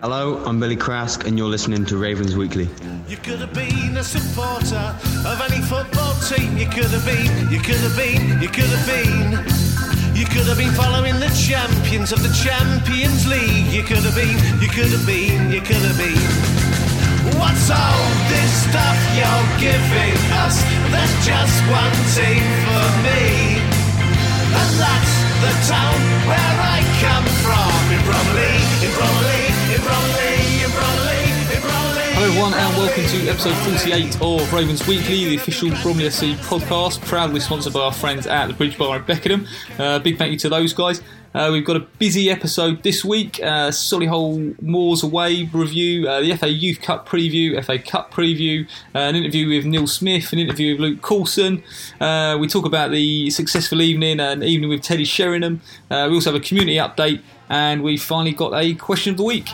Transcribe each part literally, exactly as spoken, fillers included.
Hello, I'm Billy Crask and you're listening to Ravens Weekly. You could have been a supporter of any football team. You could have been, you could have been, you could have been. You could have been following the champions of the Champions League. You could have been, you could have been, you could have been. What's all this stuff you're giving us? There's just one team for me, and that's the town where I come from. In Bromley, in Bromley, in Bromley, in Bromley, in Bromley. Hello everyone and welcome to episode forty-eight of Ravens Weekly, the official Bromley F C podcast, proudly sponsored by our friends at the Bridge Bar in Beckenham. Uh, big thank you to those guys. Uh, we've got a busy episode this week. Uh, Solihull Moors away review, uh, the F A Youth Cup preview, F A Cup preview, uh, an interview with Neil Smith, an interview with Luke Coulson. Uh, we talk about the successful evening, an evening with Teddy Sheringham. Uh, we also have a community update, and we finally got a question of the week.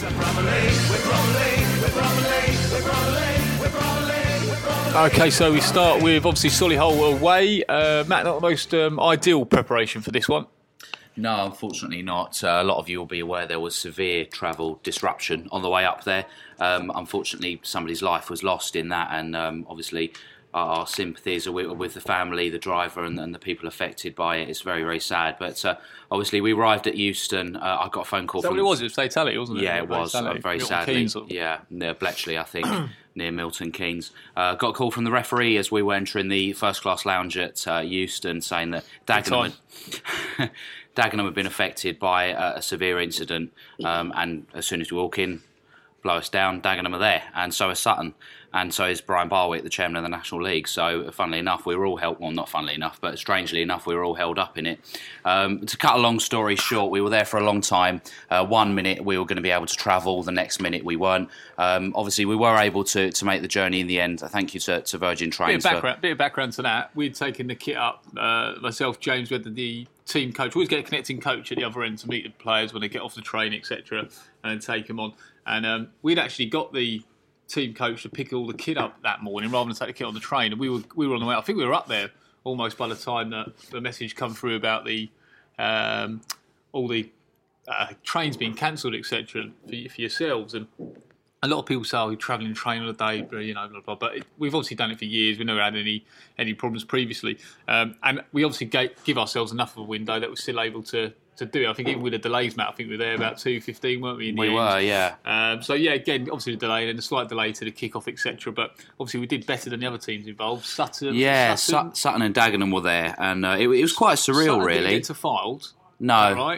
Okay, so we start with obviously Solihull away. Uh, Matt, not the most um, ideal preparation for this one. No, unfortunately not. Uh, a lot of you will be aware there was severe travel disruption on the way up there. Um, unfortunately, somebody's life was lost in that, and um, obviously our, our sympathies are with, with the family, the driver, and, and the people affected by it. It's very, very sad. But uh, obviously, we arrived at Euston. Uh, I got a phone call Is that from. What it was? It was fatality, wasn't it? Yeah, it was. Uh, very Milton sadly, Keynes, or... yeah, near Bletchley, I think, near Milton Keynes. Uh, got a call from the referee as we were entering the first class lounge at uh, Euston, saying that Dagenham. Dagenham had been affected by a, a severe incident, um, and as soon as we walk in, blow us down, Dagenham are there, and so is Sutton, and so is Brian Barwick, the chairman of the National League. So, funnily enough, we were all held, well, not funnily enough, but strangely enough, we were all held up in it. Um, to cut a long story short, we were there for a long time. Uh, one minute we were going to be able to travel, the next minute we weren't. Um, obviously, we were able to, to make the journey in the end. Thank you to, to Virgin Trains. Bit of background, bit of background to that. We'd taken the kit up, uh, myself, James, we had the, the team coach. We always get a connecting coach at the other end to meet the players when they get off the train, et cetera, and take them on. And um, we'd actually got the team coach to pick all the kit up that morning rather than take the kit on the train. And we were we were on the way. I think we were up there almost by the time that the message come through about the um, all the uh, trains being cancelled, et cetera, for, for yourselves. And a lot of people say, "Oh, you're travelling train on a day," you know, blah, blah, blah. But it, we've obviously done it for years. We never had any any problems previously, um, and we obviously gave, give ourselves enough of a window that we're still able to. to do it. I think even with the delays, Matt, I think we were there about two fifteen, weren't we? In the we end? were, yeah. Um, so, yeah, again, obviously the delay and a slight delay to the kick-off, et cetera. But obviously we did better than the other teams involved. Sutton, Yeah, Sutton, Sutton, Sutton and Dagenham were there, and uh, it, it was quite surreal, Sutton really. Didn't get to Filed. No, Right?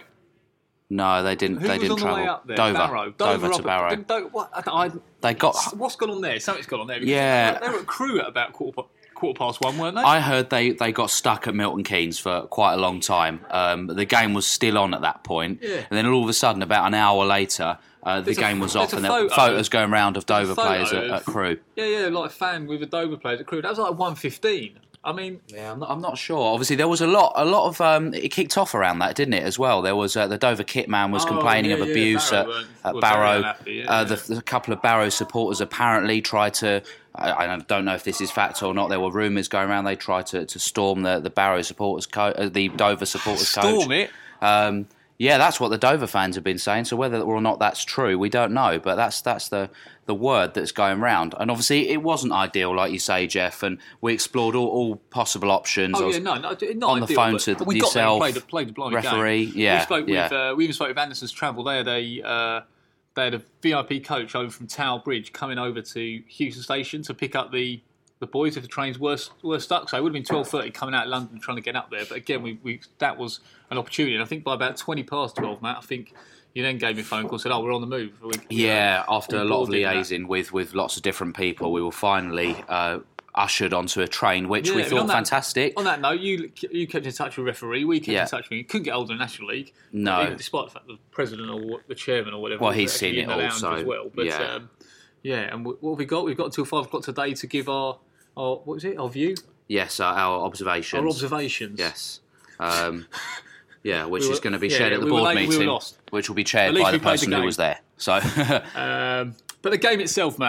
no, they didn't. Who they was didn't on the travel. way up there? Dover, Barrow. Dover, Dover to up- Barrow. Do- what, I, I, They got. what's gone on there? Something's gone on there. because Yeah. They were at Crewe at about quarter, quarter past one, weren't they? I heard they, they got stuck at Milton Keynes for quite a long time. Um, the game was still on at that point, Yeah. and then all of a sudden, about an hour later, uh, the There's a- game was there's off, a and there were photo. photos going round of Dover There's a photo players at, of- at Crewe. Yeah, yeah, like a fan with a Dover players at Crewe. That was like one fifteen. I mean... Yeah, I'm not, I'm not sure. Obviously, there was a lot, a lot of. Um, it kicked off around that, didn't it? As well, there was uh, the Dover kit man was Oh, complaining yeah, of yeah, abuse Barrow at, weren't- at were very Barrow. unhappy, yeah, uh, yeah. the, the couple of Barrow supporters apparently tried to. I, I don't know if this is fact or not. There were rumours going around they tried to, to storm the, the Barrow supporters, co- uh, the Dover supporters coach. Storm it? Um, yeah, that's what the Dover fans have been saying. So whether or not that's true, we don't know. But that's that's the the word that's going round. And obviously, it wasn't ideal, like you say, Jeff. And we explored all, all possible options. I Oh was yeah, no, no, not on the ideal, phone but, to but we got there and yourself, played, the- played the blind referee, game. yeah, we spoke yeah. with uh, we even spoke with Anderson's Travel. They had a uh, they had a V I P coach over from Tower Bridge coming over to Houston Station to pick up the, the boys if the trains were were stuck. So it would have been twelve thirty coming out of London trying to get up there. But again, we, we that was an opportunity. And I think by about twenty past twelve, Matt, I think. You then gave me a phone call and said, oh, we're on the move. We, Yeah, know, after a lot of liaising liaising with, with lots of different people, we were finally uh, ushered onto a train, which Yeah, we I mean, thought on that- fantastic. On that note, you you kept in touch with the referee. We kept Yeah. in touch with you. You couldn't get hold of the National League. No. Even despite the fact that the president or what- the chairman or whatever. Well, was he's actually seen in it the lounge also, as well. But yeah. um, yeah, and what have we got? We've got until five o'clock today to give our our what was it? Our view, Yes, uh, our observations. our observations. Yes. Um, yeah, which We were- is going to be yeah, shared at the we were board late, we were meeting, lost. which will be chaired At least by the we played the person who game. was there. So, Um, but the game itself, Matt.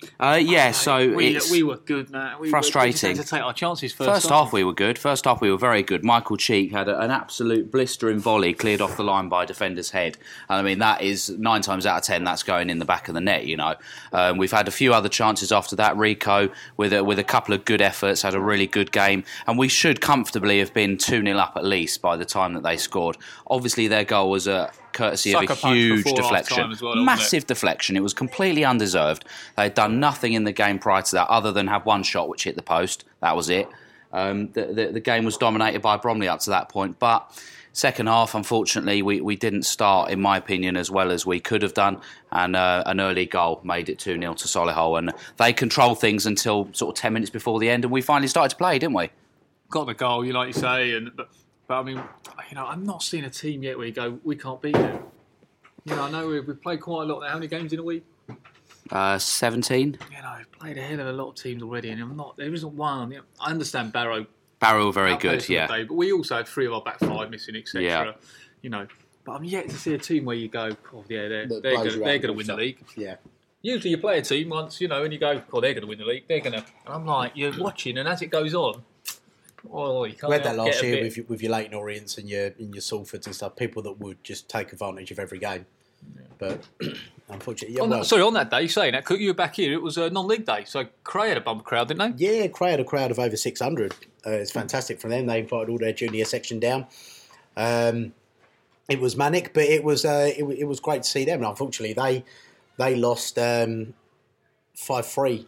Uh, yeah, so we, it's we were good, man. We frustrating. Were, we just had to take our chances first. First half we were good. First half we were very good. Michael Cheek had a, an absolute blistering volley cleared off the line by a defender's head. And I mean, that is nine times out of ten, that's going in the back of the net, you know. Um, we've had a few other chances after that. Rico, with a, with a couple of good efforts, had a really good game. And we should comfortably have been two nil up at least by the time that they scored. Obviously, their goal was a courtesy Sucker of a huge deflection. Well, Massive deflection. It was completely undeserved. They had done nothing in the game prior to that other than have one shot which hit the post. That was it. Um, the, the, the game was dominated by Bromley up to that point. But second half, unfortunately, we, we didn't start, in my opinion, as well as we could have done. And uh, an early goal made it two nil to Solihull. And they controlled things until sort of ten minutes before the end. And we finally started to play, didn't we? Got the goal, you like you say. and But, but I mean, you know, I'm not seeing a team yet where you go, we can't beat them. You know, I know we've, we've played quite a lot now. How many games in a week? Uh, seventeen. You know, we've played a hell of a lot of teams already, and I'm not. There isn't one. You know, I understand Barrow. Barrow were very good, yeah. Day, but we also had three of our back five missing, et cetera. Yeah. You know, but I'm yet to see a team where you go, oh yeah, they're That they're blows going you they're out going to win the also. league. Yeah. Usually you play a team once, you know, and you go, oh, they're going to win the league. They're going to. And I'm like, you're watching, and as it goes on, oh, you can't. We had that help last get a year bit- with, your- with your Leighton Orients and your and your Salfords and stuff. People that would just take advantage of every game. But unfortunately, yeah, On well, that, sorry, on that day, saying that, you were back here, it was a non-league day, so Cray had a bumper crowd, didn't they? yeah, Cray had a crowd of over six hundred. Uh, it's fantastic from them. They invited all their junior section down. Um, it was manic, but it was uh, it, wa- it was great to see them. And unfortunately, they they lost um, five three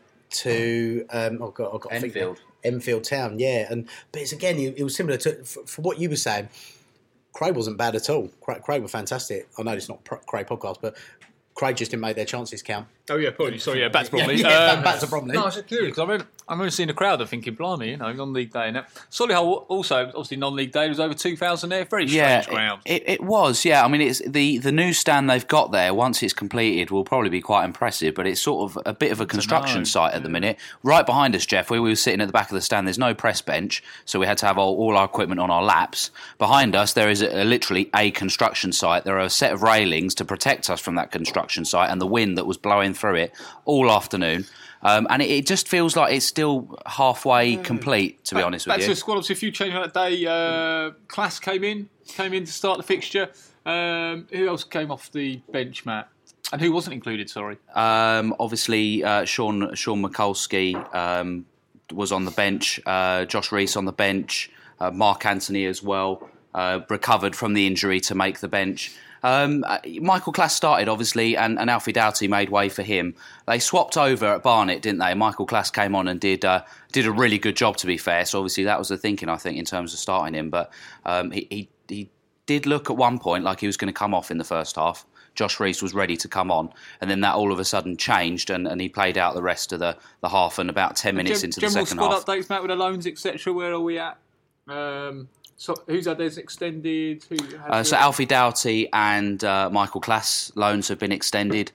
to um, oh God, I've got to think now. Enfield. Enfield Town, yeah. And but it's again, it, it was similar to for, for what you were saying. Cray wasn't bad at all. Cray, Cray were fantastic. I know it's not a Cray podcast, but Cray just didn't make their chances count. Oh yeah, probably. Sorry, yeah, Bats Bromley. Yeah, yeah, Um, Bats are Bromley. No, I was just curious because I remember, I remember seeing a crowd and thinking, blimey, you know, non-league day. And that. Solihull also, obviously, non-league day. There was over two thousand there. Very strange Yeah, ground. it, it, it was. Yeah, I mean, it's the the new stand they've got there. Once it's completed, will probably be quite impressive. But it's sort of a bit of a construction know, site at the minute. Right behind us, Jeff, where we were sitting at the back of the stand, there's no press bench, so we had to have all, all our equipment on our laps. Behind us, there is a, a, literally a construction site. There are a set of railings to protect us from that construction site and the wind that was blowing through it all afternoon. Um, and it, it just feels like it's still halfway complete, to be Back- honest back with to you. the squad, obviously, a few changes on that day. Uh, Class came in, came in to start the fixture. Um, who else came off the bench, Matt? And who wasn't included, sorry? Um, obviously, uh, Sean Sean Mikulski um, was on the bench. Uh, Josh Reese on the bench. Uh, Mark Anthony as well uh, recovered from the injury to make the bench. Um, uh, Michael Class started, obviously, and, and Alfie Doughty made way for him. They swapped over at Barnet, didn't they? Michael Class came on and did uh, did a really good job, to be fair. So obviously that was the thinking, I think, in terms of starting him. But um, he, he he did look at one point like he was going to come off in the first half. Josh Reese was ready to come on, and then that all of a sudden changed, and, and he played out the rest of the, the half and about ten minutes Gen- into the general second squad half. updates, Matt, with the loans, et cetera. Where are we at? Um, so who's had theirs extended? Who has Uh, so theirs- Alfie Doughty and uh, Michael Class loans have been extended.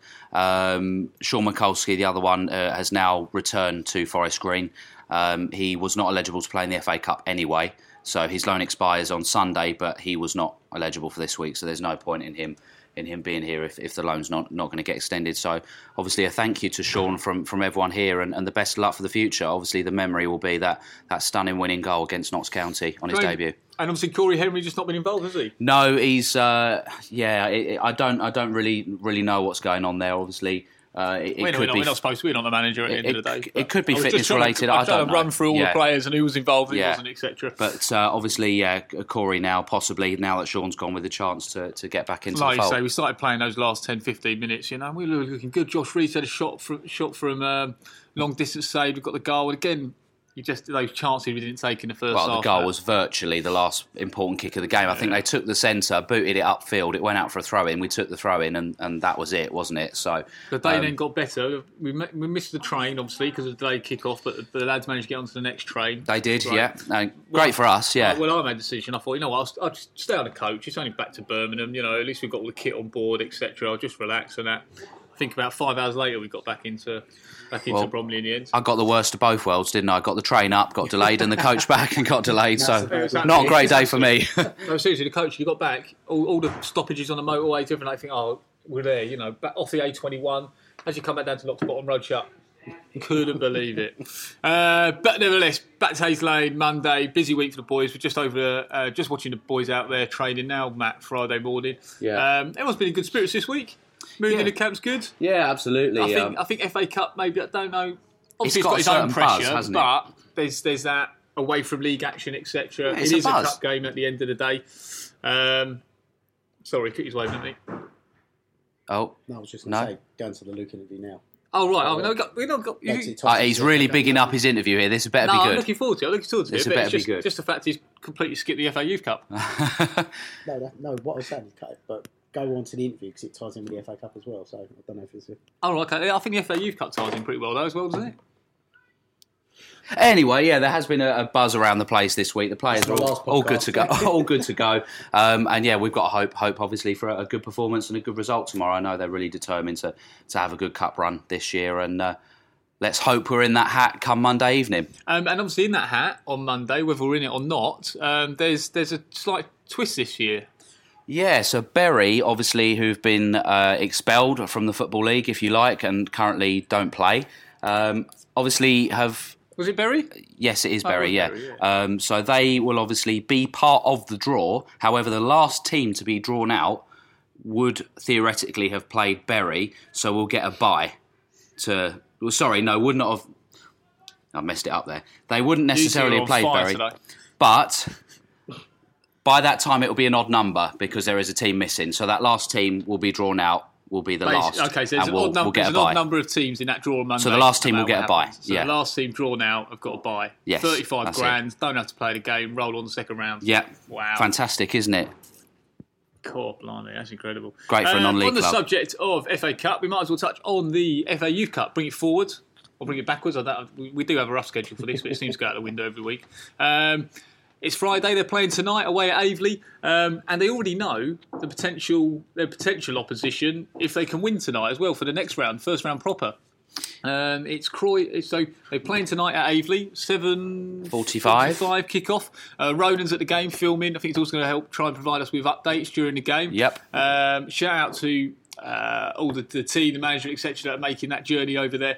Um, Sean Mikulski, the other one, uh, has now returned to Forest Green. Um, he was not eligible to play in the F A Cup anyway, so his loan expires on Sunday, but he was not eligible for this week, so there's no point in him in him being here if, if the loan's not, not going to get extended. So obviously a thank you to Sean from, from everyone here, and, and the best of luck for the future. Obviously the memory will be that, that stunning winning goal against Notts County on his Great. debut. And obviously Corey Henry just not been involved, has he? No, he's uh, yeah. It, it- I don't. I don't really really know what's going on there. Obviously, uh, it, it We're not, could we're not, be. we're not supposed to. We're not the manager at the It- end of the it- day. it but could be I was just fitness trying to- related, I'm I trying don't to know. run through all Yeah. the players and who was involved, who Yeah. wasn't, et cetera. But uh, obviously, yeah, Corey now possibly now that Sean's gone with the chance to, to get back into Like the you fold. say, we started playing those last ten, fifteen minutes, you know, and we were looking good. Josh Reese had a shot from, shot from um, long distance save. We've got the goal. And again, you just those chances we didn't take in the first Well, half. the goal Matt. was virtually the last important kick of the game. I think they took the centre, booted it upfield. It went out for a throw in. We took the throw in, and, and that was it, wasn't it? So The day um, then got better. We mi- we missed the train, obviously, because of the delayed kick-off, but the, but the lads managed to get onto the next train. they did, Right. yeah. No, great for us, yeah. Well, I made a decision. I thought, you know what, I'll, I'll just stay on the coach. It's only back to Birmingham. You know, at least we've got all the kit on board, et cetera. I'll just relax and that. I think about five hours later, we got back into back into Well, Bromley in the end. I got the worst of both worlds, didn't I? I got the train up, got delayed, and the coach back and got delayed. So Exactly. not a great day for me. No, seriously, the coach, you got back, all, all the stoppages on the motorway, different. I think, oh, we're there, you know, back off the A twenty-one. As you come back down to Lockton Bottom Road, shut. Couldn't believe it. Uh, but nevertheless, back to Hayes Lane, Monday, busy week for the boys. We're just over, uh, just watching the boys out there training now, Matt, Friday morning. Yeah. Um, everyone's been in good spirits this week. Mood Yeah. in the camp's good. Yeah, absolutely. I think, um, I think F A Cup, maybe, I don't know. Obviously, It's got it's a got its own certain buzz, pressure, hasn't it? but there's, there's that away from league action, et cetera. Yeah, it's it a is a buzz. cup game at the end of the day. Um, sorry, Cookie's waving at me. oh, No, I was just No. going to say, go into the Luke interview now. Oh, right. Oh, no, we got, we not got, Makes you, it tough. uh, he's really bigging up his interview here. This better no, be I'm good. looking forward to it. I'm looking forward to This it. had But better it's be just, good. just the fact he's completely skipped the F A Youth Cup. No, that, no, what I was saying is cut it, but go on to the interview because it ties in with the F A Cup as well. So I don't know if it's a... Oh, right, okay. I think the F A Youth Cup ties in pretty well, though, as well, doesn't it? Anyway, yeah, there has been a, a buzz around the place this week. The players are That's my all, last all good to go, podcast. all good to go. Um, and yeah, we've got hope, hope obviously for a, a good performance and a good result tomorrow. I know they're really determined to to have a good cup run this year, and uh, let's hope we're in that hat come Monday evening. Um, and obviously, in that hat on Monday, whether we're in it or not, um, there's there's a slight twist this year. Yeah, so Bury, obviously, who've been uh, expelled from the Football League, if you like, and currently don't play, um, obviously have. Was it Bury? Yes, it is Oh, Bury, it yeah. was Bury, yeah. Um, so they will obviously be part of the draw. However, the last team to be drawn out would theoretically have played Bury, so we'll get a bye to... Well, sorry, no, would not have... I messed it up there. They wouldn't necessarily You have two are played on fire Bury, today. but by that time it will be an odd number because there is a team missing. So that last team will be drawn out, will be the last. Okay, so there's and an, we'll, odd, num- we'll get there's a an odd bye. number of teams in that draw on Monday. So the last team no will matter get a what bye, happens. So yeah. the last team drawn out have got a bye. Yes, thirty-five that's it. grand, don't have to play the game, roll on the second round. Yeah. Wow. Fantastic, isn't it? Cool, blimey, that's incredible. Great for a Um, non-league On the club. subject of F A Cup, we might as well touch on the F A Youth Cup. Bring it forward or bring it backwards. I don't, we, we do have a rough schedule for this, but it seems to go out the window every week. Um, it's Friday. They're playing tonight away at Aveley, um, and they already know the potential their potential opposition if they can win tonight as well for the next round, first round proper. Um, it's Croy. So they're playing tonight at Aveley, seven forty-five forty-five kickoff. Uh, Ronan's at the game filming. I think it's also going to help try and provide us with updates during the game. Yep. Um, shout out to uh, all the, the team, the management, et cetera, that are making that journey over there.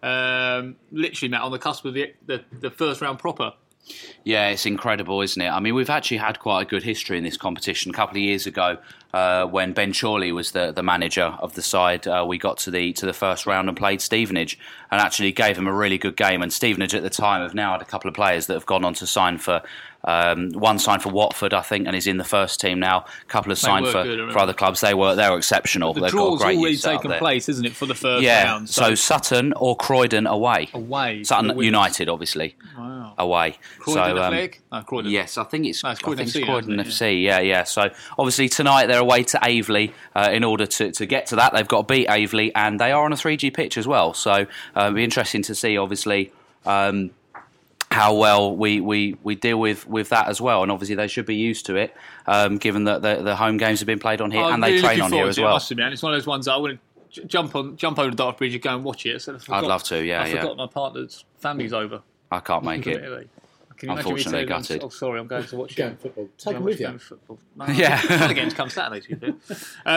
Um, literally, Matt, on the cusp of the, the, the first round proper. Yeah, it's incredible, isn't it? I mean, we've actually had quite a good history in this competition. A couple of years ago, uh, when Ben Chorley was the, the manager of the side, uh, we got to the to the first round and played Stevenage, and actually gave them a really good game. And Stevenage at the time have now had a couple of players that have gone on to sign for um, one signed for Watford, I think, and is in the first team now. A couple of signed were for, good, I remember. for other clubs. They were they were exceptional. The They've got a draw's great already youth setup taken there. place, isn't it, for the first Yeah, round? so, Sutton or Croydon away. away. Sutton for the winners. United, obviously, Wow. away. Croydon so, um, Athletic? No, Croydon. Yes, I think it's, No, it's I Croydon think F C it's now, Croydon isn't it? F C. Yeah, yeah. So obviously tonight they're away to Aveley. Uh, in order to, to get to that, they've got to beat Aveley, and they are on a three G pitch as well. So uh, it'll be interesting to see, obviously, um, how well we, we, we deal with, with that as well. And obviously they should be used to it, um, given that the, the home games have been played on here I'm and they really train looking on here forward as to it, I well. must admit. It's one of those ones that I want to j- jump on, jump over the Dark Bridge and go and watch it. So I forgot- I'd love to, yeah, I yeah. forgot my partner's family's over. I can't make it. Really. Can you imagine me Unfortunately telling them, gutted. Oh, sorry, I'm going to watch Going it. football. Take I'm them with going you. football. No, Yeah. The games come Saturday, to be fair.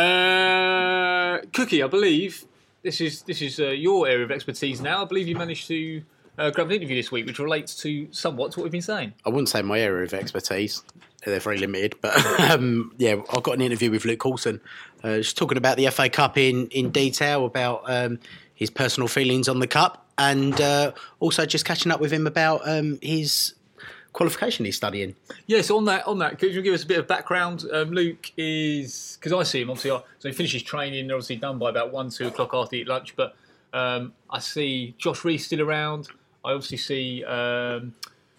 Uh, Cookie, I believe this is this is uh, your area of expertise now. I believe you managed to uh, grab an interview this week, which relates to somewhat to what we've been saying. I wouldn't say my area of expertise. They're very limited. But um, yeah, I got an interview with Luke Coulson, uh, just talking about the F A Cup in, in detail, about um, his personal feelings on the Cup, and uh, also just catching up with him about um, his qualification he's studying. Yeah, so on that, on that, could you give us a bit of background? Um, Luke is, because I see him, obviously, I, so he finishes training, they're obviously done by about one, two o'clock after he eat lunch, but um, I see Josh Reese still around. I obviously see, um,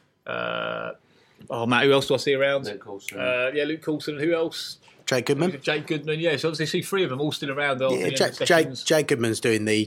uh, oh, Matt, who else do I see around? Luke Coulson. Uh, yeah, Luke Coulson. Who else? Jake Goodman. Jake Goodman, yeah, so obviously see three of them all still around. Yeah, Jake, Jake, Jake Goodman's doing the.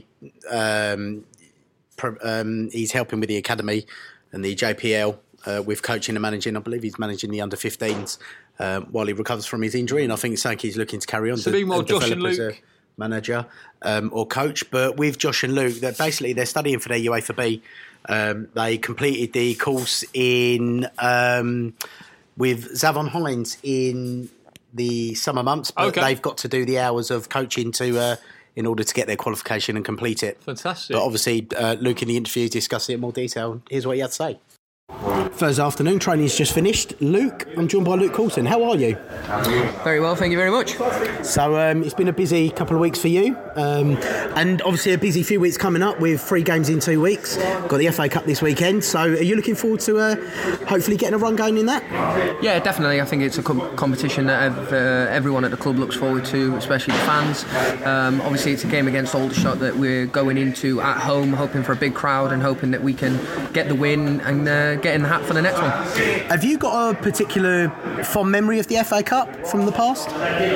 Um, pro, um, he's helping with the academy and the J P L uh, with coaching and managing. I believe he's managing the under fifteens um, while he recovers from his injury, and I think it's something he's looking to carry on. So to, meanwhile, and Josh develop and as a Luke- manager um, or coach. But with Josh and Luke, they're basically they're studying for their UEFA B. Um, they completed the course in um, with Zavon Hollins in the summer months, but Okay. they've got to do the hours of coaching to uh, in order to get their qualification and complete it. Fantastic. But obviously, uh, Luke in the interview discussed it in more detail. Here's what he had to say. Thursday afternoon, training's just finished. Luke, I'm joined by Luke Coulson. How are you? Very well, thank you very much. So um, it's been a busy couple of weeks for you, um, and obviously a busy few weeks coming up with three games in two weeks. Got the F A Cup this weekend, so are you looking forward to uh, hopefully getting a run going in that? Yeah, definitely. I think it's a com- competition that uh, everyone at the club looks forward to, especially the fans. Um, obviously, it's a game against Aldershot that we're going into at home, hoping for a big crowd and hoping that we can get the win and uh, get in the hat for the next one. Have you got a particular fond memory of the F A Cup from the past?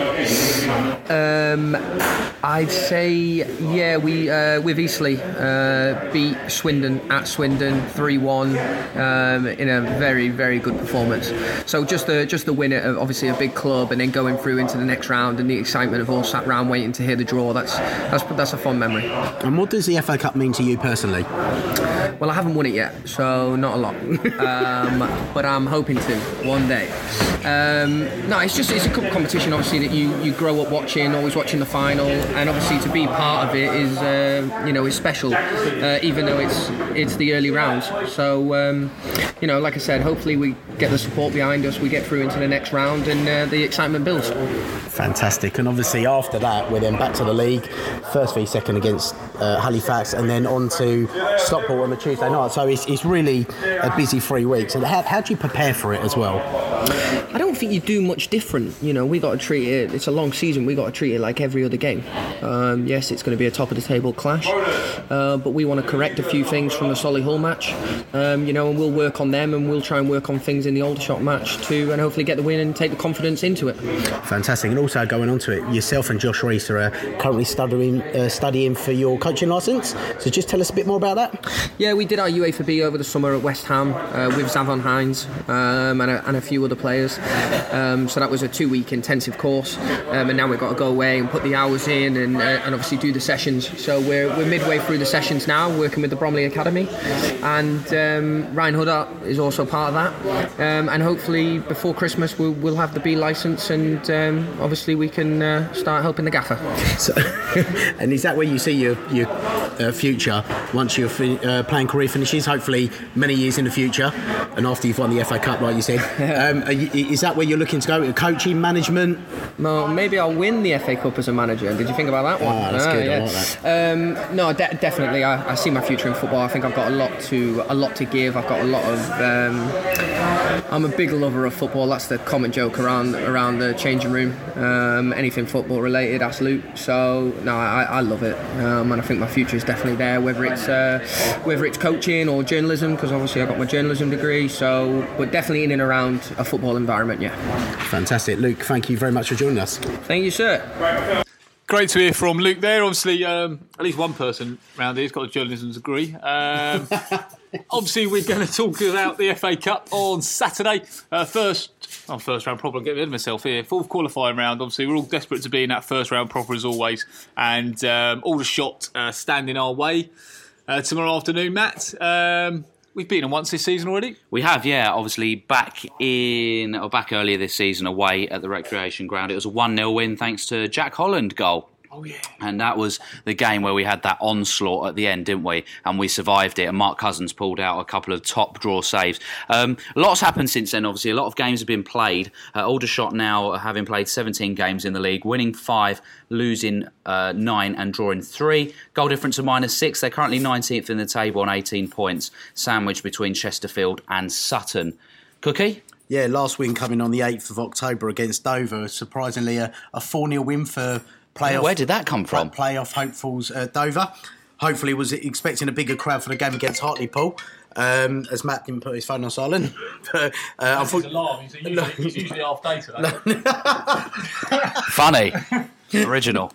Um, I'd say, yeah, we uh, with Eastleigh uh, beat Swindon at Swindon three one um, in a very, very good performance. So just the just the win at obviously a big club and then going through into the next round and the excitement of all sat round waiting to hear the draw. That's that's that's a fond memory. And what does the F A Cup mean to you personally? Well, I haven't won it yet, so not a lot. um, but I'm hoping to one day. Um, no, it's just it's a cup competition, obviously, that you, you grow up watching, always watching the final, and obviously to be part of it is uh, you know is special, uh, even though it's it's the early rounds. So um, you know, like I said, hopefully we get the support behind us, we get through into the next round, and uh, the excitement builds. Fantastic. And obviously after that we're then back to the league, first v second against uh, Halifax, and then on to Stockport on the Tuesday night. So it's, it's really a busy three weeks. And how, how do you prepare for it as well? I don't think you do much different. You know, we got to treat it, it's a long season, we got to treat it like every other game. Um, yes, it's going to be a top of the table clash, uh, but we want to correct a few things from the Solihull match, um, you know, and we'll work on them, and we'll try and work on things in the Aldershot match too, and hopefully get the win and take the confidence into it. Fantastic. And also going on to it, yourself and Josh Rees are uh, currently studying uh, studying for your coaching licence, so just tell us a bit more about that. Yeah, we did our U A for B over the summer at West Ham uh, with Zavon Hines um, and, a, and a few other players. Um, so that was a two-week intensive course, um, and now we've got to go away and put the hours in and, uh, and obviously do the sessions. So we're we're midway through the sessions now, working with the Bromley Academy, and um, Ryan Huddart is also part of that. Um, and hopefully before Christmas we'll, we'll have the B licence, and um, obviously we can uh, start helping the gaffer. So, and is that where you see your your uh, future once your fi- uh, playing career finishes? Hopefully many years in the future, and after you've won the F A Cup, like you said. Um, are you, is that where you're looking to go? Coaching, management? Well, maybe I'll win the F A Cup as a manager. Did you think about that one? Ah, that's ah, good. Yeah. I like that. Um, no, de- definitely. I, I see my future in football. I think I've got a lot to a lot to give. I've got a lot of. Um, I'm a big lover of football. That's the common joke around around the changing room. Um, anything football related, that's Luke. So no, I, I love it, um, and I think my future is definitely there. Whether it's uh, whether it's coaching or journalism, because obviously I got my journalism degree. So, but definitely in and around a football environment. Yeah. Fantastic. Luke, thank you very much for joining us. Thank you, sir. Great to hear from Luke there. Obviously, um, at least one person around here has got a journalism degree. Um, obviously, we're going to talk about the F A Cup on Saturday. Uh, first, oh, first round proper. I'm getting rid of myself here. Fourth qualifying round. Obviously, we're all desperate to be in that first round proper as always. And um, Aldershot uh, stand in our way uh, tomorrow afternoon, Matt. Um, We've beaten them once this season already. We have, yeah. Obviously, back in or back earlier this season, away at the Recreation Ground, it was a one nil win thanks to Jack Holland goal. Oh yeah. And that was the game where we had that onslaught at the end, didn't we? And we survived it. And Mark Cousins pulled out a couple of top draw saves. Um, lots happened since then. Obviously, a lot of games have been played. Uh, Aldershot now having played seventeen games in the league, winning five, losing uh, nine, and drawing three. Goal difference of minus six. They're currently nineteenth in the table on eighteen points, sandwiched between Chesterfield and Sutton. Cookie? Yeah, last win coming on the eighth of October against Dover. Surprisingly, a, a four nil win for playoff. Where did that come from? Playoff hopefuls at Dover. Hopefully was expecting a bigger crowd for the game against Hartlepool. Um, as Matt didn't put his phone on silent. but, uh, This is alarm. He's usually, he's usually half day today. Funny. Original.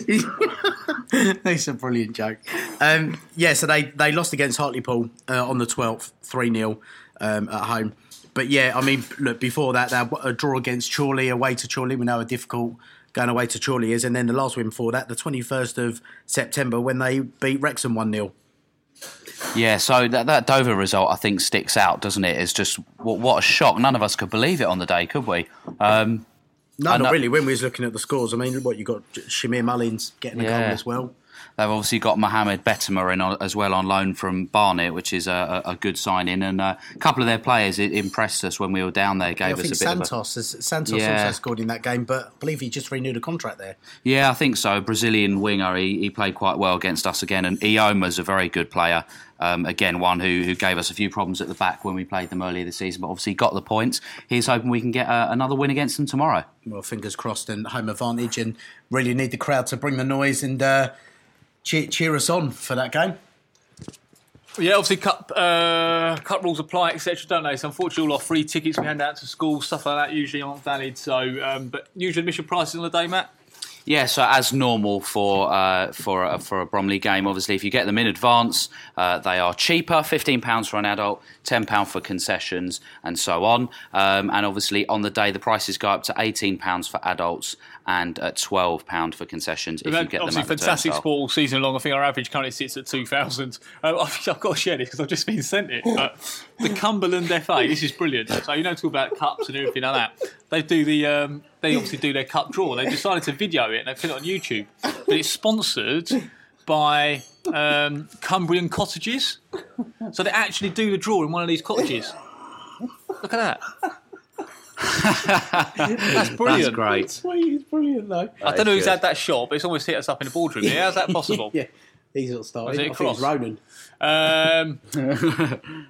It's a brilliant joke. Um, yeah, so they, they lost against Hartlepool uh, on the twelfth, three nil um, at home. But yeah, I mean, look, before that, they had a draw against Chorley, away to Chorley. We know how difficult going away to Chorley is. And then the last win before that, the twenty-first of September, when they beat Wrexham one nil. Yeah, so that, that Dover result, I think, sticks out, doesn't it? It's just, what, what a shock. None of us could believe it on the day, could we? Um, No, not really. When we was looking at the scores, I mean, what you got? Shamir Mullins getting a Yeah. goal as well. They've obviously got Mohamed Bettimer in on, as well on loan from Barnet, which is a, a, a good signing. And uh, a couple of their players it impressed us when we were down there. Gave Yeah, I us think a bit Santos, of has, Santos Yeah. also scored in that game, but I believe he just renewed a contract there. a... Yeah, I think so. Brazilian winger. He, he played quite well against us again. And Ioma's a very good player. Um, again, one who, who gave us a few problems at the back when we played them earlier this season, but obviously got the points. He's hoping we can get uh, another win against them tomorrow. Well, fingers crossed and home advantage, and really need the crowd to bring the noise and uh, cheer, cheer us on for that game. Yeah, obviously cup uh, cup rules apply, et cetera, don't they? So unfortunately, all our free tickets we hand out to schools, stuff like that, usually aren't valid. So, um, but usual admission prices on the day, Matt? Yeah, so as normal for uh, for a, for a Bromley game, obviously, if you get them in advance, uh, they are cheaper. fifteen pounds for an adult, ten pounds for concessions, and so on. Um, and obviously, on the day, the prices go up to eighteen pounds for adults and at twelve pounds for concessions if We've you get them obviously at the fantastic turnstile. sport all season long. I think our average currently sits at two thousand. Um, I've, I've got to share this because I've just been sent it. But the Cumberland F A, this is brilliant. So you know, talk about cups and everything like that. They do the, um, they obviously do their cup draw. They decided to video it and they put it on YouTube. But it's sponsored by um, Cumbrian Cottages. So they actually do the draw in one of these cottages. Look at that. That's brilliant. That's great. Sweet, it's brilliant though. I don't know who's had that shot, but it's almost hit us up in the boardroom. Yeah, how's that possible? Yeah, he's not started. Was it I think it's across? Ronan. Um,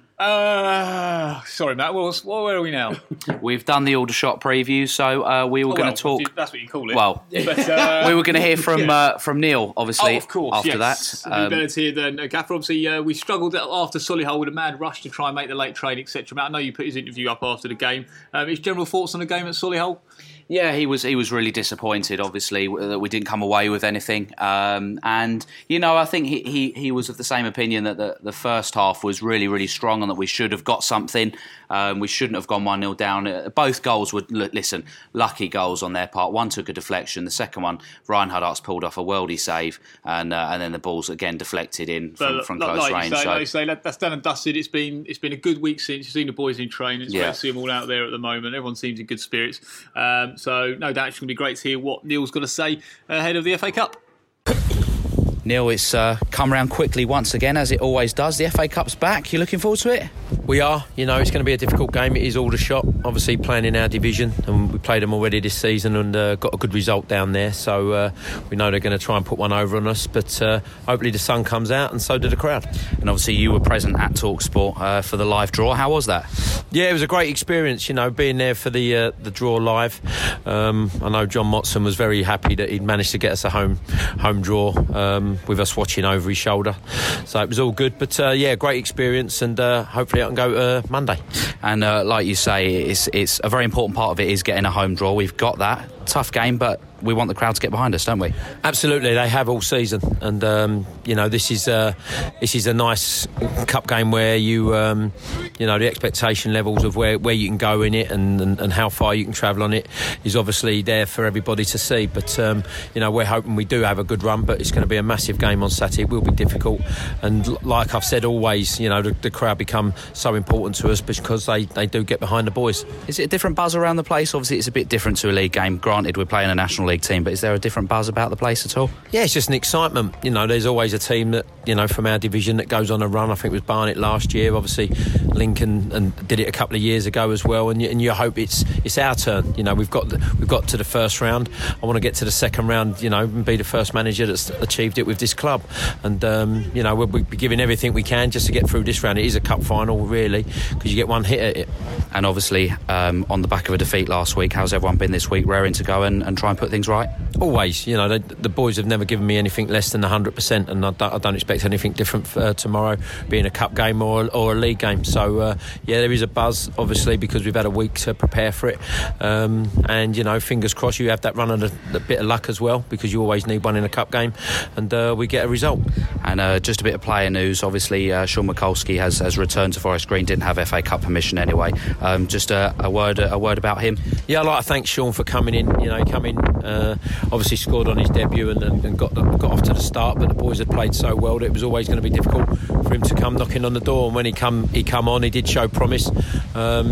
uh, sorry, Matt. Well, where are we now? We've done the Aldershot preview, so uh, we were Oh, going well, to talk. That's what you call it. Well, but, uh, we were going to hear from uh, from Neil, obviously. oh, of course. after yes. that, Who Um, better to hear than uh, Gaffer? Obviously, uh, we struggled after Solihull with a mad rush to try and make the late train, et cetera. Matt, I know you put his interview up after the game. Um, his general thoughts on the game at Solihull? Yeah, he was he was really disappointed, obviously, that we didn't come away with anything. Um, and, you know, I think he, he, he was of the same opinion that the, the first half was really, really strong and that we should have got something. Um, we shouldn't have gone one nil down. Uh, both goals were, l- listen, lucky goals on their part. One took a deflection. The second one, Reinhard Arts pulled off a worldy save. And uh, and then the ball's, again, deflected in from, But from like, close like range. You say, so. like you say, that's done and dusted. It's been it's been a good week since. You've seen the boys in training. It's Yeah. great to see them all out there at the moment. Everyone seems in good spirits. Um, so no doubt it's going to be great to hear what Neil's got to say ahead of the F A Cup. Neil, it's uh, come round quickly once again, as it always does. The F A Cup's back. You looking forward to it? We are. You know, it's going to be a difficult game. It is Aldershot, obviously playing in our division, and we played them already this season and uh, got a good result down there. So uh, we know they're going to try and put one over on us, but uh, hopefully the sun comes out and so did the crowd. And obviously you were present at TalkSport uh, for the live draw. How was that? Yeah, it was a great experience, you know, being there for the uh, the draw live. Um, I know John Motson was very happy that he'd managed to get us a home home draw um, with us watching over his shoulder. So it was all good. But uh, yeah, great experience, and uh, hopefully I can go uh, Monday. And uh, like you say, it's it's a very important part of it is getting a home draw. We've got that. Tough game, but we want the crowd to get behind us, don't we? Absolutely, they have all season, and um, you know this is uh, this is a nice cup game where you um, you know the expectation levels of where, where you can go in it and, and, and how far you can travel on it is obviously there for everybody to see. But um, you know we're hoping we do have a good run, but it's going to be a massive game on Saturday. It will be difficult, and like I've said always, you know the, the crowd become so important to us because they, they do get behind the boys. Is it a different buzz around the place? Obviously, it's a bit different to a league game. Granted, we're playing a National League team, but is there a different buzz about the place at all? Yeah, it's just an excitement. You know, there's always a team that, you know, from our division that goes on a run. I think it was Barnet last year. Obviously, Lincoln and did it a couple of years ago as well. And you, and you hope it's it's our turn. You know, we've got the, we've got to the first round. I want to get to the second round. You know, and be the first manager that's achieved it with this club. And um, you know, we'll be giving everything we can just to get through this round. It is a cup final, really, because you get one hit at it. And obviously, um, on the back of a defeat last week, how's everyone been this week? Raring to go and, and try and put things right? Always, you know, they, the boys have never given me anything less than one hundred percent, and I don't, I don't expect anything different for, uh, tomorrow, being a cup game or, or a league game. So, uh, yeah, there is a buzz, obviously, because we've had a week to prepare for it. Um, and, you know, fingers crossed you have that run of a, a bit of luck as well, because you always need one in a cup game, and uh, we get a result. And uh, just a bit of player news. Obviously, uh, Sean Mikulski has, has returned to Forest Green, didn't have F A Cup permission anyway. Um, just a, a word a word about him. Yeah, I'd like to thank Sean for coming in. You know, he come in, uh, obviously scored on his debut and, and, and got got off to the start, but the boys had played so well that it was always going to be difficult for him to come knocking on the door. And when he come he come on, he did show promise. Um,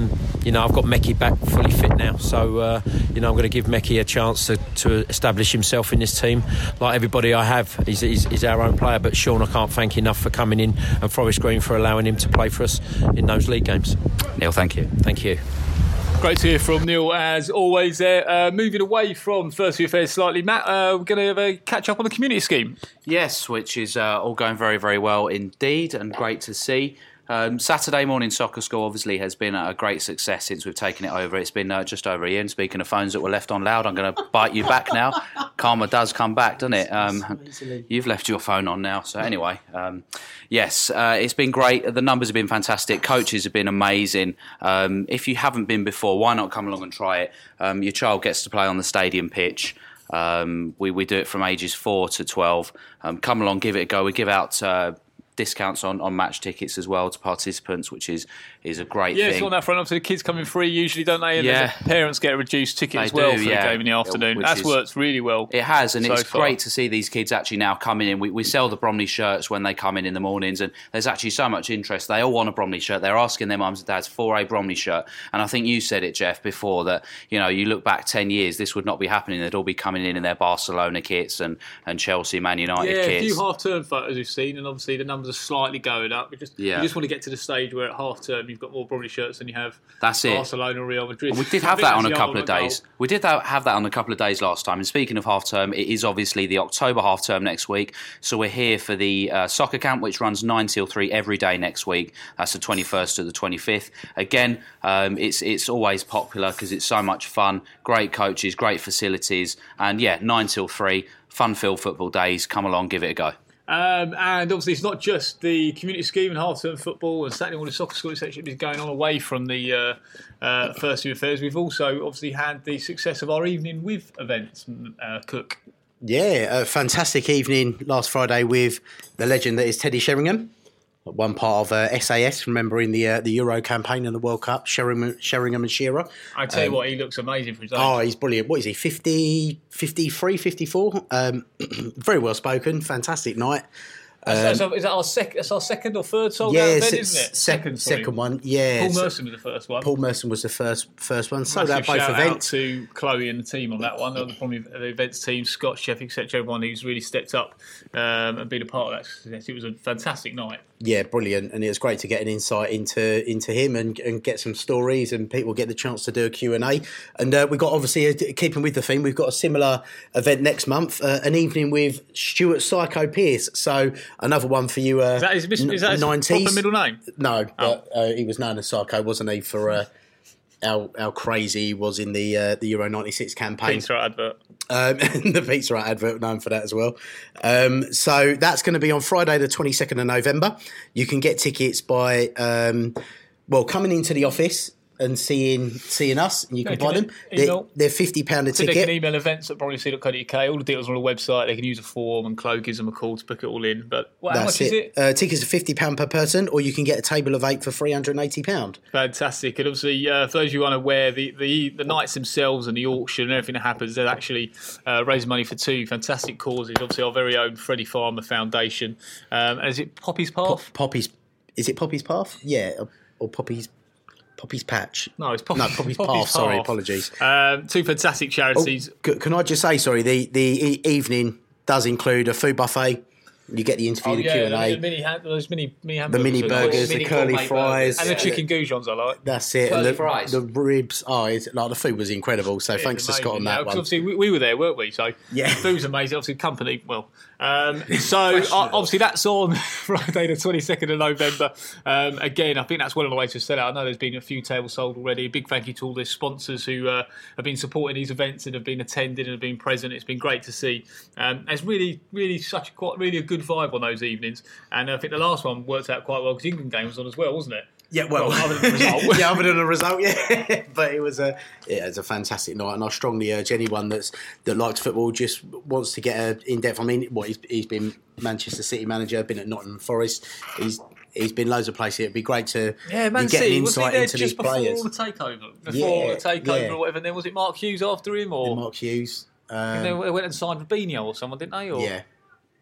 you know, I've got Meki back fully fit now, so uh, you know, I'm going to give Meki a chance to, to establish himself in this team. Like everybody I have, he's, he's, he's our own player, but Sean, I can't thank enough for coming in, and Forest Green for allowing him to play for us in those league games. Neil, thank you. Thank you. Great to hear from Neil, as always there. Uh, moving away from First View Affairs slightly, Matt, uh, we're going to have a catch up on the community scheme. Yes, which is uh, all going very, very well indeed, and great to see. Um, Saturday Morning Soccer School obviously has been a great success since we've taken it over. It's been uh, just over a year. And speaking of phones that were left on loud, I'm going to bite you back now. Karma does come back, doesn't it? Um, you've left your phone on now. So anyway, um, yes, uh, it's been great. The numbers have been fantastic. Coaches have been amazing. Um, if you haven't been before, why not come along and try it? Um, your child gets to play on the stadium pitch. Um, we, we do it from ages four to twelve. Um, come along, give it a go. We give out Uh, discounts on, on match tickets as well to participants, which is is a great yeah, thing. Yeah, so on that front, obviously the kids come in free usually, don't they? And yeah. the parents get a reduced ticket they as well do, for yeah. the game in the afternoon. Which That's is, worked really well. It has, and so it's far. great to see these kids actually now coming in. We, we sell the Bromley shirts when they come in in the mornings, and there's actually so much interest. They all want a Bromley shirt. They're asking their mums and dads for a Bromley shirt. And I think you said it, Jeff, before, that, you know, you look back ten years, this would not be happening. They'd all be coming in in their Barcelona kits and, and Chelsea, Man United yeah, kits. Yeah, a few half-term photos we've seen, and obviously the numbers are slightly going up. We just, yeah. You just want to get to the stage where at half-term you've got more Bromley shirts than you have That's it. Barcelona or Real Madrid. We did have that on a couple of days. Goal. We did have that on a couple of days last time. And speaking of half-term, it is obviously the October half-term next week. So we're here for the uh, soccer camp, which runs nine till three every day next week. That's the twenty-first to the twenty-fifth. Again, um, it's it's always popular because it's so much fun. Great coaches, great facilities. And yeah, nine till three, fun-filled football days. Come along, give it a go. Um, and obviously it's not just the community scheme and half-term football and Saturday morning soccer school, et cetera, is going on away from the uh, uh, First View Affairs. We've also obviously had the success of our evening with events, uh, Cook. Yeah, a fantastic evening last Friday with the legend that is Teddy Sheringham. One part of uh, S A S, remembering the uh, the Euro campaign and the World Cup, Sheringham, Sheringham and Shearer. I tell um, you what, he looks amazing for his age. Oh, he's brilliant. What is he, fifty, fifty-three, fifty-four? Um, very well spoken, fantastic night. Um, so is that our, sec- that's our second or third sold yeah, out event, se- isn't it? Second, second one, yeah. Paul Merson was the first one. Paul Merson was the first first one. Sold Massive out both shout events. Out to Chloe and the team on that one. Probably the events team, Scott, Chef, et cetera. Everyone who's really stepped up um, and been a part of that success. It was a fantastic night. Yeah, brilliant, and it was great to get an insight into into him and, and get some stories, and people get the chance to do a Q and A. And uh, we've got, obviously, uh, keeping with the theme, we've got a similar event next month, uh, an evening with Stuart Psycho Pearce. So another one for you. Uh, is that his, is that his proper middle name? No, but oh. uh, he was known as Psycho, wasn't he? For uh, how how crazy he was in the uh, the Euro ninety-six campaign. Pizza Hut advert. Um, the Pizza Hut advert, known for that as well. Um, so that's going to be on Friday, the twenty-second of November. You can get tickets by, um, well, coming into the office and seeing seeing us, and you can, can buy them. They're, they're fifty pounds a so ticket. They can email events at bromley c dot co dot u k. All the details are on the website. They can use a form, and Chloe gives them a call to book it all in. But what, how That's much it. is it? Uh, tickets are fifty pounds per person, or you can get a table of eight for three hundred eighty pounds. Fantastic. And obviously, uh, for those of you unaware, the, the, the nights themselves and the auction and everything that happens, they're actually uh, raising money for two fantastic causes. Obviously, our very own Freddie Farmer Foundation. Um, and is it Poppy's Path? Pop, Poppy's, is it Poppy's Path? Yeah, or, or Poppy's... Poppy's Patch. No, it's Poppy, no, Poppy's, Poppy's Path. Path. Sorry, apologies. Um, two fantastic charities. Oh, can I just say, sorry, the, the e- evening does include a food buffet. You get the interview, oh, the yeah, Q and A. The mini, those mini, mini the mini burgers, nice. the curly fries. And the chicken goujons I like. That's it. Curly and the, fries. the ribs. Oh, it's, like, the food was incredible. So Yeah, thanks to amazing. Scott on that yeah, one. Obviously, we, we were there, weren't we? So yeah. The food was amazing. Obviously, company, well. Um, so uh, obviously that's on Friday the twenty-second of November. Um, again, I think that's one of the ways to set out. I know there's been a few tables sold already. A big thank you to all the sponsors who uh, have been supporting these events and have been attending and have been present. It's been great to see. Um, it's really, really such a, quite really a good vibe on those evenings. And I think the last one worked out quite well because the England game was on as well, wasn't it? Yeah, well, well other than the result. yeah, other than the result, yeah. But it was a, yeah, it was a fantastic night, and I strongly urge anyone that's that likes football, just wants to get a in depth. I mean, what he's, he's been Manchester City manager, been at Nottingham Forest, he's he's been loads of places. It'd be great to yeah, Man get City, an was he insight there into just these players. before the takeover, before Yeah, the takeover yeah. or whatever. And then was it Mark Hughes after him, or Mark Hughes? Um, and they went and signed Fabinho or someone, didn't they? Or yeah.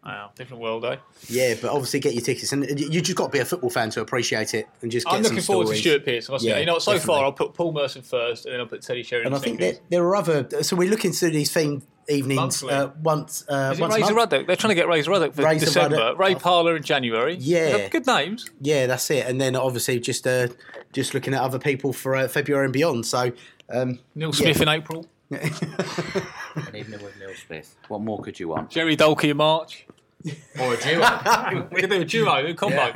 Wow, different world, eh? Yeah, but obviously get your tickets, and you just got to be a football fan to appreciate it, and just get I'm some looking forward stories. to Stuart Pearce. Yeah, you know, so definitely. far I'll put Paul Merson first, and then I'll put Teddy Sheringham. And I think second. there, there are other. So we're looking to these themed evenings Monthly. uh, once. Uh, Is it once a Razor month. Ruddock? They're trying to get Razor Ruddock for Razor December. Ruddock. Ray Parlour in January. Yeah. They have good names. Yeah, that's it. And then obviously just uh, just looking at other people for uh, February and beyond. So um, Neil yeah. Smith in April. An evening with Neil Smith. What more could you want? Jerry Dolkey in March. Or a duo. We could do a duo, a combo.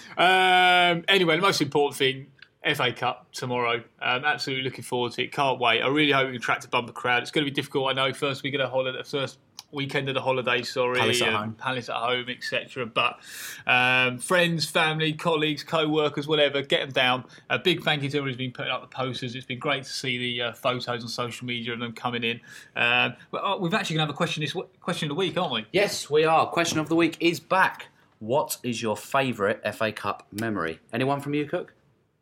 Um, anyway, the most important thing, F A Cup tomorrow. Um, absolutely looking forward to it. Can't wait. I really hope we can attract a bumper crowd. It's going to be difficult, I know. First week of the holiday, first weekend of the holiday, sorry. Palace at um, home. Palace at home, et cetera. But um, friends, family, colleagues, co-workers, whatever, get them down. A big thank you to everyone who's been putting up the posters. It's been great to see the uh, photos on social media of them coming in. Um, but, uh, we've actually going to have a question this w- question of the week, aren't we? Yes, we are. Question of the week is back. What is your favourite F A Cup memory? Anyone from you, Cook?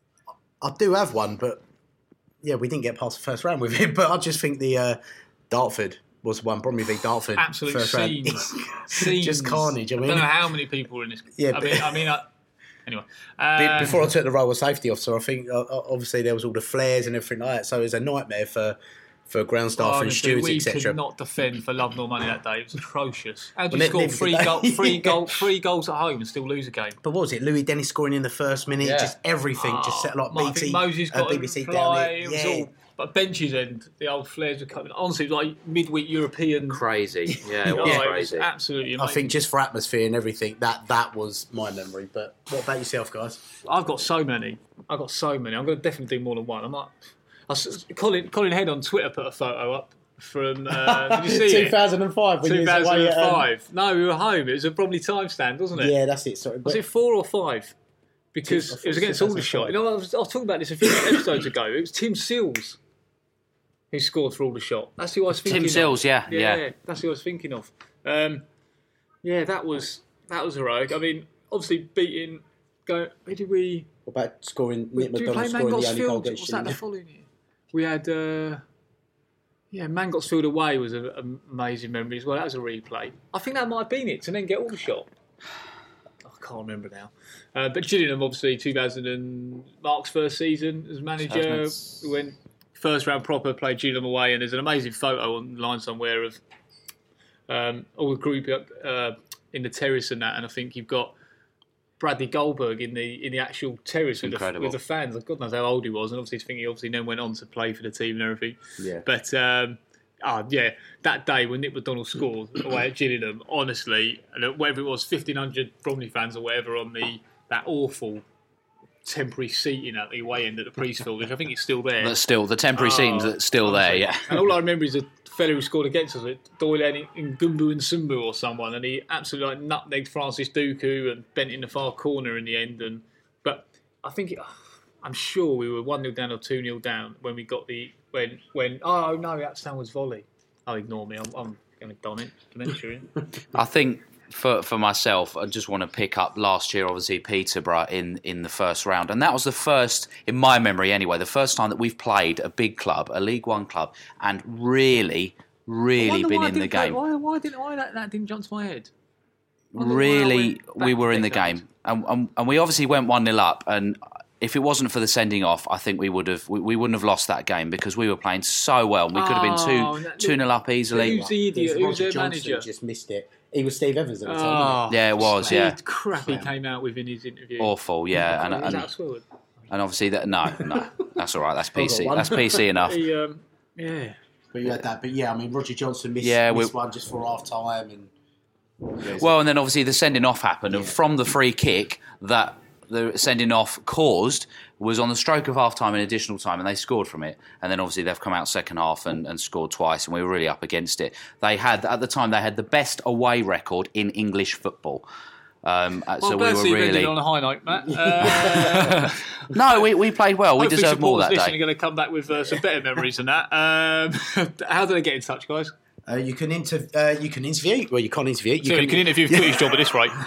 I do have one, but yeah, we didn't get past the first round with it. But I just think the uh, Dartford was one, Bromley v Dartford. Absolute first scenes. round. scenes. Just carnage. I mean, I don't know how many people were in this. Yeah, I but- mean, I mean, I, anyway. Be- Um, Before I took the role of safety officer, I think uh, obviously there was all the flares and everything like that, so it was a nightmare for, for ground staff and honestly, stewards, we et cetera. could not defend for love nor money that day. It was atrocious. How do Well, you score neither three, could they. goal, three, goal, three goals at home and still lose a game? But what was it? Louis Dennis scoring in the first minute, Yeah. just everything, just set like Oh, I B T, think Moses uh, got B B C a down fly. there. It was Yeah. all, but benches end, the old flares were coming. Honestly, it was like midweek European. Crazy. Yeah, it Oh, was it was crazy. absolutely I amazing. think just for atmosphere and everything, that that was my memory. But what about yourself, guys? I've got so many. I've got so many. I'm going to definitely do more than one. I might. I s Colin Colin Head on Twitter put a photo up from. Uh, did you see it? two thousand five when you was away two at, um, thousand five. No, we were home. It was a Bromley time stand, wasn't it? Yeah, that's it. Sorry, Was but it four or five? Because Two- I thought it was it against was Aldershot. You two thousand five. know, I was, I was talking about this a few episodes ago. It was Tim Seals who scored for Aldershot. That's who I was thinking Tim of. Seals, yeah, yeah, yeah. that's who I was thinking of. Um, yeah, that was that was heroic. I mean, obviously beating. Go. Where did we? what about scoring? Nick Did we play McDonald scoring the only goal Mangotsfield? against Was that the Gillingham? following year? We had. Uh, yeah, Mangotsfield away was an amazing memory as well. That was a replay. I think that might have been it to then get Aldershot. I can't remember now. Uh, but Gillingham, obviously, two thousand and Mark's first season as manager. We went first round proper, played Gillingham away, and there's an amazing photo online somewhere of um, all the group uh, in the terrace and that. And I think you've got Bradley Goldberg in the in the actual terrace with the, Incredible. with the fans. God knows how old he was, and obviously, I think he obviously then went on to play for the team and everything. Yeah. But um, ah, yeah, that day when Nick McDonald scored away at Gillingham, honestly, and whatever it was, fifteen hundred Bromley fans or whatever on the that awful temporary seating at the away end at the Priestfield, which I think is still there. That's still, the temporary scenes Oh, that's still there, yeah. And all I remember is a fellow who scored against us, Doyle in, in Gumbu and Sumbu or someone, and he absolutely like nutmegged Francis Duku and bent in the far corner in the end. And but I think it, I'm sure we were one nil down or two nil down when we got the when when oh no, that stand was volley. Oh, ignore me. I'm, I'm going to don it. Dementia. I think for for myself, I just want to pick up last year, obviously, Peterborough in, in the first round. And that was the first, in my memory anyway, the first time that we've played a big club, a League One club, and really, really Wonder been why I in the didn't play- game. Why, why didn't why that, that didn't jump to my head? Wonder why I Really, went we back were in the decades. game. And, and, and we obviously went one nil up. And if it wasn't for the sending off, I think we would have we, we wouldn't have lost that game because we were playing so well. We could have been Oh, two that- two nil up easily. Who's the idiot? There's Who's their Roger Johnson manager? just missed it. He was Steve Evans at the time. Oh, Yeah, it was, the yeah. crap he came out with in his interview. Awful, yeah. And, Was and, that a swear word? and obviously, that no, no, that's all right. That's P C. one. That's P C enough. He, um, yeah. But you had that. But yeah, I mean, Roger Johnson missed, Yeah, missed we- one just for half time. And Well, and then obviously the sending off happened, and from the free kick that the sending off caused was on the stroke of half time and additional time, and they scored from it. And then obviously they've come out second half and, and scored twice, and we were really up against it. They had at the time they had the best away record in English football. Um, uh, Well, so glad we to were see you really ended on a high note, Matt. Uh, no, we, we played well. We hopefully deserved more supporters that listening day. are going to come back with uh, some better memories than that. Um, how do they get in touch, guys? uh, you can inter- uh, you can interview. Well, you can't interview. You So you can interview Twitter's job at this rate.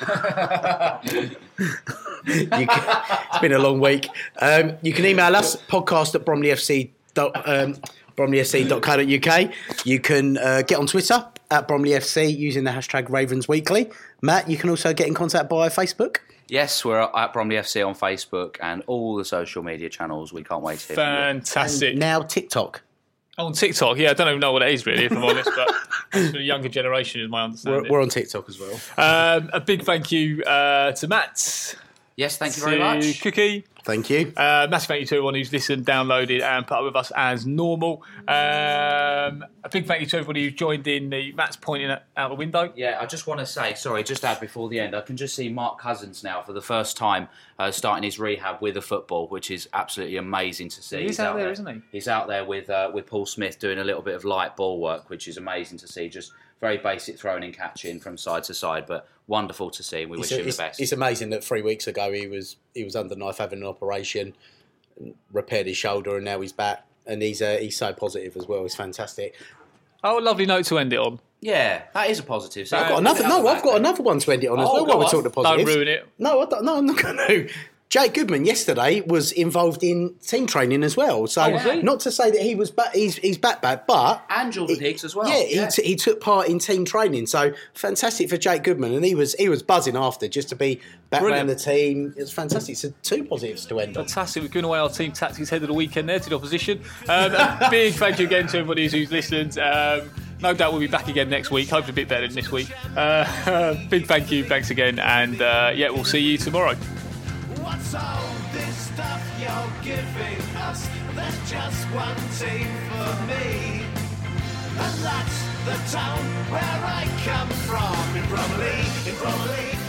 you can, it's been a long week. Um, you can email us podcast at bromleyfc dot um, bromleyfc dot co dot uk. You can uh, get on Twitter at Bromley F C using the hashtag Ravens Weekly. Matt, you can also get in contact by Facebook. Yes, we're at Bromley F C on Facebook and all the social media channels. We can't wait to hear from you. Fantastic. And now TikTok. On TikTok, yeah, I don't even know what it is really, if I'm honest, but it's for the younger generation, is my understanding. We're, we're on TikTok as well. Um, a big thank you uh, to Matt. Yes, thank you very much. Cookie. Thank you. Uh, massive thank you to everyone who's listened, downloaded, and put up with us as normal. Um, a big thank you to everybody who joined in. The Matt's pointing out the window. Yeah, I just want to say, sorry, just add before the end, I can just see Mark Cousins now for the first time uh, starting his rehab with a football, which is absolutely amazing to see. He's, He's out, out there, there, isn't he? He's out there with uh, with Paul Smith doing a little bit of light ball work, which is amazing to see. Just very basic throwing and catching from side to side, but wonderful to see. We it's wish a, him it's, the best. It's amazing that three weeks ago he was he was under knife having an operation, repaired his shoulder, and now he's back. And he's uh, he's so positive as well. It's fantastic. Oh, a lovely note to end it on. Yeah, that is a positive. So I've got another. No, I've got another one to end it on as oh, well. While we're talking to positives, don't ruin it. No, I don't, no, I'm not going to. Jake Goodman yesterday was involved in team training as well. So, oh, not to say that he was, but he's he's back back, but and Jordan he, Hicks as well. Yeah, yeah. He, t- he took part in team training. So fantastic for Jake Goodman, and he was he was buzzing after just to be back Brilliant. around the team. It was fantastic. So two positives to end on. Fantastic. We've given away our team tactics head of the weekend there to the opposition. Um, a big thank you again to everybody who's listened. Um, no doubt we'll be back again next week. Hopefully a bit better than this week. Uh, big thank you. Thanks again, and uh, yeah, we'll see you tomorrow. What's all this stuff you're giving us? There's just one team for me, and that's the town where I come from, in Bromley, in Bromley.